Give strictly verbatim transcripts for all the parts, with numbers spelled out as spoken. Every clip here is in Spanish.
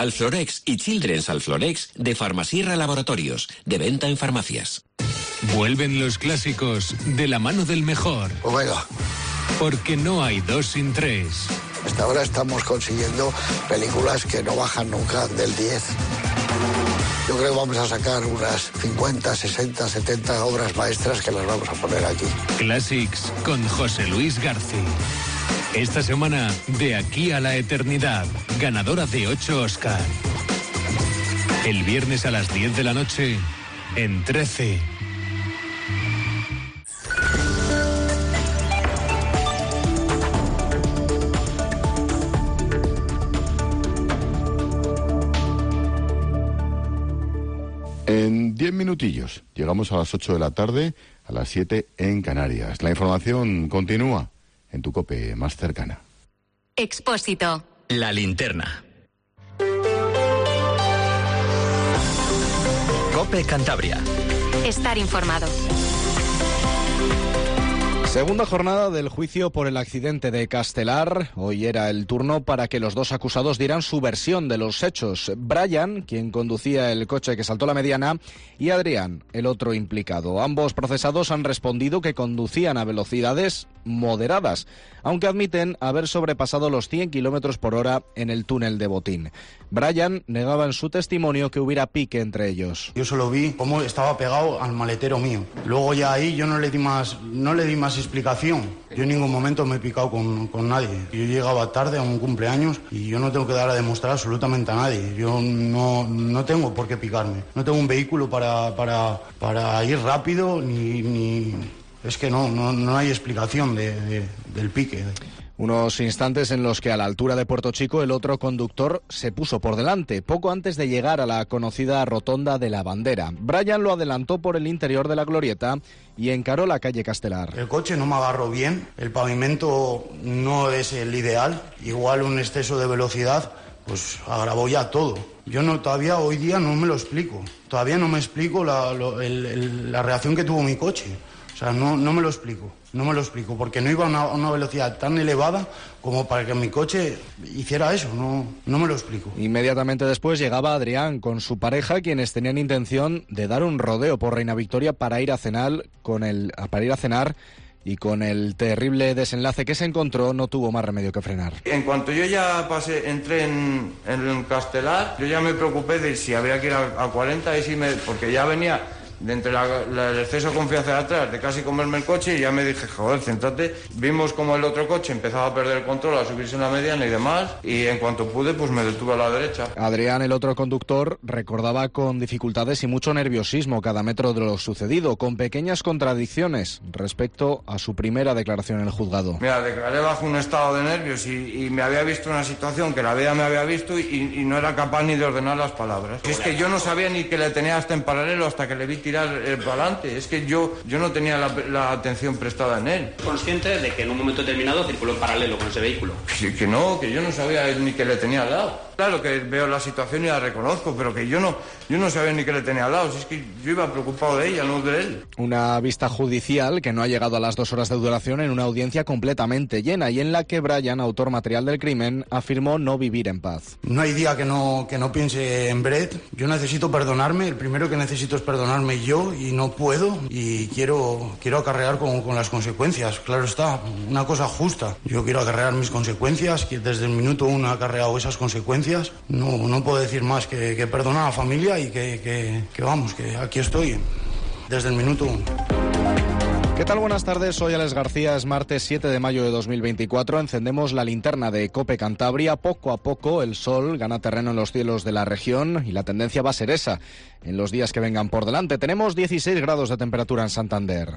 Alflorex y Children's Alflorex de Farmasierra Laboratorios, de venta en farmacias. Vuelven los clásicos de la mano del mejor. Omega. Porque no hay dos sin tres. Hasta ahora estamos consiguiendo películas que no bajan nunca del diez. Yo creo que vamos a sacar unas cincuenta, sesenta, setenta obras maestras que las vamos a poner aquí. Classics con José Luis García. Esta semana, De aquí a la eternidad, ganadora de ocho Oscar. El viernes a las diez de la noche, en trece. En diez minutillos, llegamos a las ocho de la tarde, a las siete en Canarias. La información continúa en tu COPE más cercana. Expósito. La linterna. COPE Cantabria. Estar informado. Segunda jornada del juicio por el accidente de Castelar. Hoy era el turno para que los dos acusados dieran su versión de los hechos. Brian, quien conducía el coche que saltó la mediana, y Adrián, el otro implicado. Ambos procesados han respondido que conducían a velocidades moderadas, aunque admiten haber sobrepasado los cien kilómetros por hora en el túnel de Botín. Brian negaba en su testimonio que hubiera pique entre ellos. Yo solo vi cómo estaba pegado al maletero mío. Luego ya ahí yo no le di más, no le di más explicación. Yo en ningún momento me he picado con, con nadie. Yo llegaba tarde a un cumpleaños y yo no tengo que dar a demostrar absolutamente a nadie. Yo no, no tengo por qué picarme. No tengo un vehículo para, para, para ir rápido ni... ni... Es que no, no, no hay explicación de, de, del pique. Unos instantes en los que a la altura de Puerto Chico el otro conductor se puso por delante, poco antes de llegar a la conocida rotonda de la Bandera. Brian lo adelantó por el interior de la glorieta y encaró la calle Castelar. El coche no me agarró bien, el pavimento no es el ideal, igual un exceso de velocidad pues agravó ya todo. Yo no todavía hoy día no me lo explico, todavía no me explico la, lo, el, el, la reacción que tuvo mi coche. O sea, no, no me lo explico, no me lo explico, porque no iba a una, una velocidad tan elevada como para que mi coche hiciera eso, no, no me lo explico. Inmediatamente después llegaba Adrián con su pareja, quienes tenían intención de dar un rodeo por Reina Victoria para ir a cenar, con el, para ir a cenar y con el terrible desenlace que se encontró no tuvo más remedio que frenar. En cuanto yo ya pasé, entré en, en el Castelar, yo ya me preocupé de si habría que ir a, a cuarenta, y si me, porque ya venía... de entre la, la, el exceso de confianza de atrás, de casi comerme el coche, y ya me dije, joder, céntrate. Vimos como el otro coche empezaba a perder el control, a subirse en la mediana y demás, y en cuanto pude, pues me detuve a la derecha. Adrián, el otro conductor, recordaba con dificultades y mucho nerviosismo cada metro de lo sucedido, con pequeñas contradicciones respecto a su primera declaración en el juzgado. Mira, declaré bajo un estado de nervios y, y me había visto una situación que la vida me había visto y, y no era capaz ni de ordenar las palabras. Es que yo no sabía ni que le tenía hasta en paralelo hasta que le vi tirar el volante. Es que yo, yo no tenía la, la atención prestada en él. ¿Consciente de que en un momento determinado circuló en paralelo con ese vehículo? Que, que no, que yo no sabía ni que le tenía al lado. Claro que veo la situación y la reconozco, pero que yo no, yo no sabía ni que le tenía al lado. Si es que yo iba preocupado de ella, no de él. Una vista judicial que no ha llegado a las dos horas de duración en una audiencia completamente llena y en la que Brian, autor material del crimen, afirmó no vivir en paz. No hay día que no, que no piense en Brett. Yo necesito perdonarme. El primero que necesito es perdonarme yo y no puedo. Y quiero, quiero acarrear con, con las consecuencias. Claro está, una cosa justa. Yo quiero acarrear mis consecuencias, que desde el minuto uno he acarreado esas consecuencias. No, no puedo decir más que, que perdonar a la familia y que, que, que vamos, que aquí estoy desde el minuto uno. ¿Qué tal? Buenas tardes, soy Alex García, es martes siete de mayo de dos mil veinticuatro, encendemos la linterna de COPE Cantabria. Poco a poco el sol gana terreno en los cielos de la región y la tendencia va a ser esa en los días que vengan por delante. Tenemos dieciséis grados de temperatura en Santander.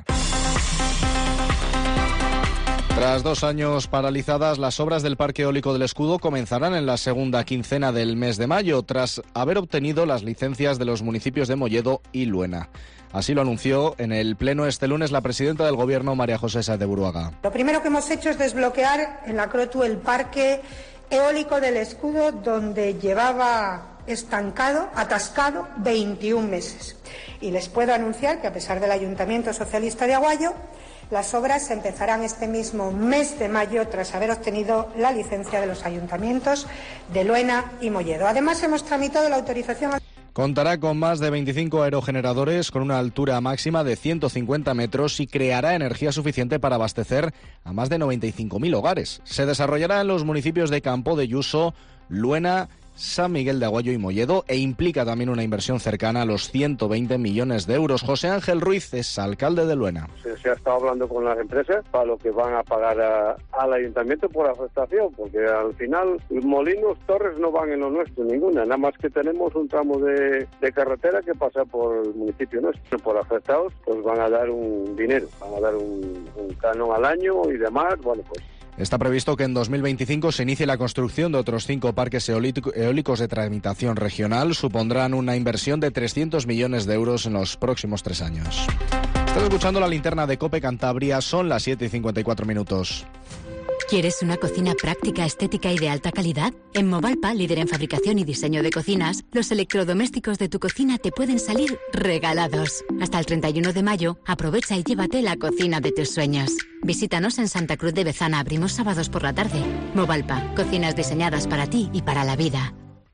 Tras dos años paralizadas, las obras del Parque Eólico del Escudo comenzarán en la segunda quincena del mes de mayo, tras haber obtenido las licencias de los municipios de Molledo y Luena. Así lo anunció en el pleno este lunes la presidenta del Gobierno, María José Sáez de Buruaga. Lo primero que hemos hecho es desbloquear en la Crotu el Parque Eólico del Escudo, donde llevaba estancado, atascado, veintiún meses. Y les puedo anunciar que, a pesar del Ayuntamiento Socialista de Aguayo, Las obras empezarán este mismo mes de mayo tras haber obtenido la licencia de los ayuntamientos de Luena y Molledo. Además, hemos tramitado la autorización. Contará con más de veinticinco aerogeneradores con una altura máxima de ciento cincuenta metros y creará energía suficiente para abastecer a más de noventa y cinco mil hogares. Se desarrollará en los municipios de Campo de Yuso, Luena, San Miguel de Aguayo y Molledo e implica también una inversión cercana a los ciento veinte millones de euros. José Ángel Ruiz es alcalde de Luena. Se, se ha estado hablando con las empresas para lo que van a pagar a, al ayuntamiento por afectación, porque al final molinos, torres no van en lo nuestro, ninguna, nada más que tenemos un tramo de, de carretera que pasa por el municipio nuestro. Por afectados pues van a dar un dinero, van a dar un, un canon al año y demás, bueno pues... Está previsto que en dos mil veinticinco se inicie la construcción de otros cinco parques eólicos de tramitación regional. Supondrán una inversión de trescientos millones de euros en los próximos tres años. Estás escuchando la linterna de COPE Cantabria, son las siete y cincuenta y cuatro minutos. ¿Quieres una cocina práctica, estética y de alta calidad? En Movalpa, líder en fabricación y diseño de cocinas, los electrodomésticos de tu cocina te pueden salir regalados. Hasta el treinta y uno de mayo, aprovecha y llévate la cocina de tus sueños. Visítanos en Santa Cruz de Bezana, abrimos sábados por la tarde. Movalpa, cocinas diseñadas para ti y para la vida.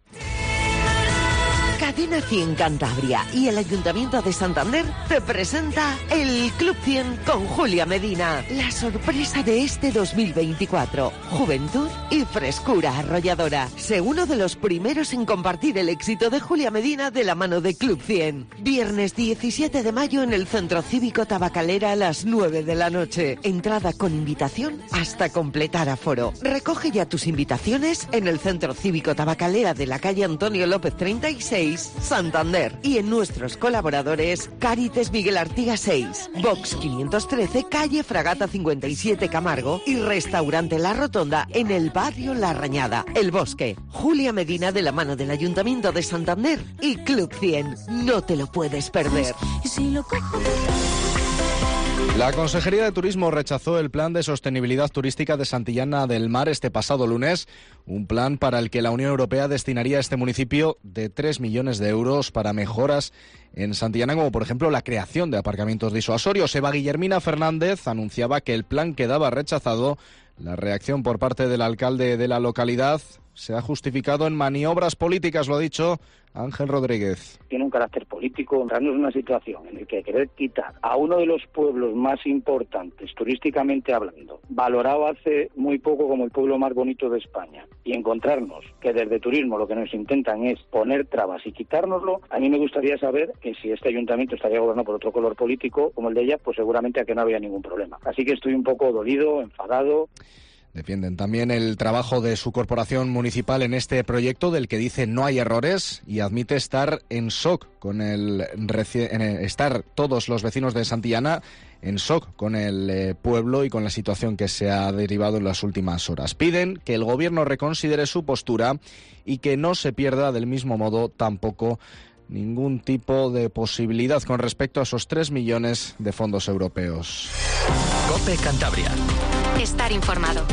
Cadena cien Cantabria y el Ayuntamiento de Santander te presenta el Club cien con Julia Medina. La sorpresa de este dos mil veinticuatro. Juventud y frescura arrolladora. Sé uno de los primeros en compartir el éxito de Julia Medina de la mano de Club cien. Viernes diecisiete de mayo en el Centro Cívico Tabacalera a las nueve de la noche. Entrada con invitación hasta completar aforo. Recoge ya tus invitaciones en el Centro Cívico Tabacalera de la calle Antonio López treinta y seis, Santander, y en nuestros colaboradores Cáritas Miguel Artigas seis, Box quinientos trece, calle Fragata cincuenta y siete Camargo y Restaurante La Rotonda en el barrio La Rañada, El Bosque. Julia Medina de la mano del Ayuntamiento de Santander y Club cien. No te lo puedes perder. La Consejería de Turismo rechazó el plan de sostenibilidad turística de Santillana del Mar este pasado lunes, un plan para el que la Unión Europea destinaría a este municipio de tres millones de euros para mejoras en Santillana, como por ejemplo la creación de aparcamientos disuasorios. Eva Guillermina Fernández anunciaba que el plan quedaba rechazado. La reacción por parte del alcalde de la localidad se ha justificado en maniobras políticas, lo ha dicho Ángel Rodríguez. Tiene un carácter político, entrarnos en una situación en la que querer quitar a uno de los pueblos más importantes, turísticamente hablando, valorado hace muy poco como el pueblo más bonito de España, y encontrarnos que desde turismo lo que nos intentan es poner trabas y quitárnoslo, a mí me gustaría saber que si este ayuntamiento estaría gobernado por otro color político como el de ella, pues seguramente a que no había ningún problema. Así que estoy un poco dolido, enfadado. Defienden también el trabajo de su corporación municipal en este proyecto, del que dice no hay errores, y admite estar en shock con el, en el estar todos los vecinos de Santillana en shock con el eh, pueblo y con la situación que se ha derivado en las últimas horas. Piden que el gobierno reconsidere su postura y que no se pierda del mismo modo tampoco ningún tipo de posibilidad con respecto a esos tres millones de fondos europeos. COPE Cantabria. Estar informado.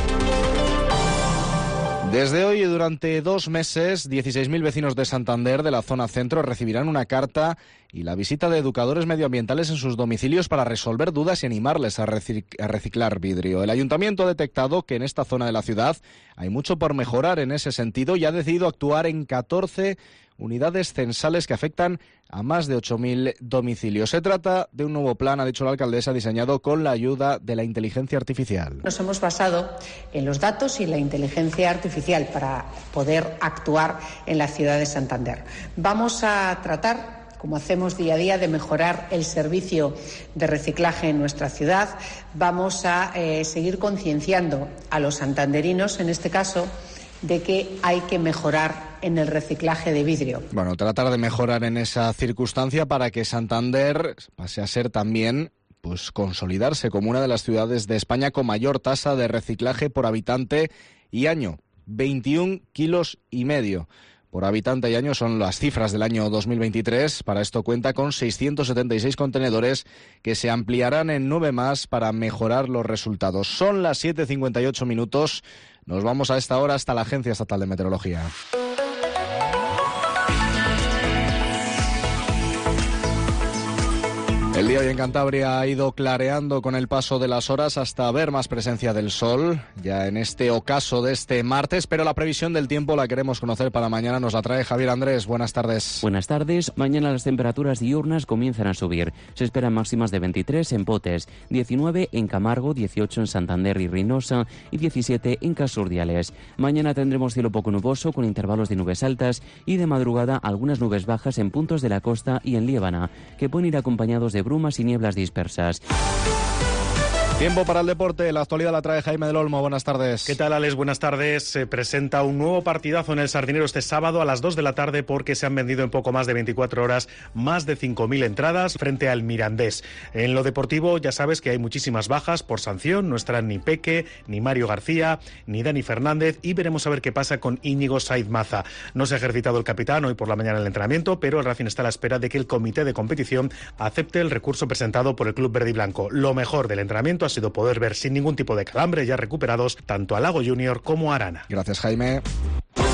Desde hoy y durante dos meses, dieciséis mil vecinos de Santander, de la zona centro, recibirán una carta y la visita de educadores medioambientales en sus domicilios para resolver dudas y animarles a reciclar vidrio. El ayuntamiento ha detectado que en esta zona de la ciudad hay mucho por mejorar en ese sentido y ha decidido actuar en catorce unidades censales que afectan a más de ocho mil domicilios. Se trata de un nuevo plan, ha dicho la alcaldesa, diseñado con la ayuda de la inteligencia artificial. Nos hemos basado en los datos y la inteligencia artificial para poder actuar en la ciudad de Santander. Vamos a tratar, como hacemos día a día, de mejorar el servicio de reciclaje en nuestra ciudad. Vamos a eh, seguir concienciando a los santanderinos, en este caso, de que hay que mejorar en el reciclaje de vidrio. Bueno, tratar de mejorar en esa circunstancia para que Santander pase a ser también, pues, consolidarse como una de las ciudades de España con mayor tasa de reciclaje por habitante y año. veintiún kilos y medio por habitante y año son las cifras del año dos mil veintitrés. Para esto cuenta con seiscientos setenta y seis contenedores que se ampliarán en nueve más para mejorar los resultados. Son las siete y cincuenta y ocho minutos. Nos vamos a esta hora hasta la Agencia Estatal de Meteorología. El día hoy en Cantabria ha ido clareando con el paso de las horas hasta ver más presencia del sol, ya en este ocaso de este martes, pero la previsión del tiempo la queremos conocer para mañana, nos la trae Javier Andrés. Buenas tardes. Buenas tardes. Mañana las temperaturas diurnas comienzan a subir. Se esperan máximas de veintitrés en Potes, diecinueve en Camargo, dieciocho en Santander y Reynosa y diecisiete en Casurdiales. Mañana tendremos cielo poco nuboso con intervalos de nubes altas y de madrugada algunas nubes bajas en puntos de la costa y en Líbana, que pueden ir acompañados de brumas y nieblas dispersas. Tiempo para el deporte, la actualidad la trae Jaime del Olmo, buenas tardes. ¿Qué tal, Alex? Buenas tardes. Se presenta un nuevo partidazo en el Sardinero este sábado a las dos de la tarde porque se han vendido en poco más de veinticuatro horas más de cinco mil entradas frente al Mirandés. En lo deportivo ya sabes que hay muchísimas bajas por sanción, no estarán ni Peque, ni Mario García, ni Dani Fernández y veremos a ver qué pasa con Íñigo Saiz Maza. No se ha ejercitado el capitán hoy por la mañana en el entrenamiento, pero el Racing está a la espera de que el comité de competición acepte el recurso presentado por el club verde y blanco. Lo mejor del entrenamiento ha sido poder ver sin ningún tipo de calambre ya recuperados tanto a Lago Junior como a Arana. Gracias, Jaime.